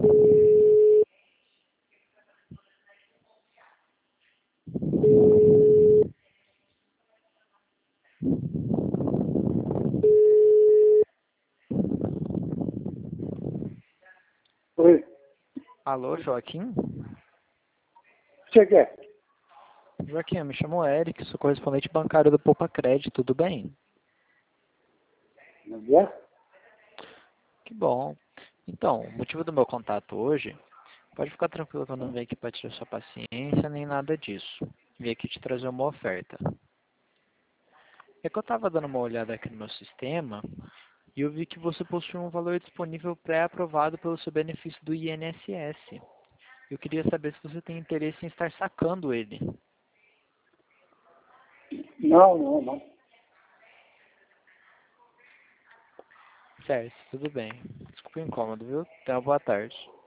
Oi, Alô, Joaquim? você quer? Joaquim, eu me chamo Eric, sou correspondente bancário do Poupa Crédito, tudo bem? Não é? Que bom. Então, o motivo do meu contato hoje, pode ficar tranquilo que eu não venho aqui para tirar sua paciência nem nada disso. Vim aqui te trazer uma oferta. É que eu estava dando uma olhada aqui no meu sistema e eu vi que você possui um valor disponível pré-aprovado pelo seu benefício do INSS. Eu queria saber se você tem interesse em estar sacando ele. Não. Certo, tudo bem. Desculpa o incômodo, viu? Tenha uma boa tarde.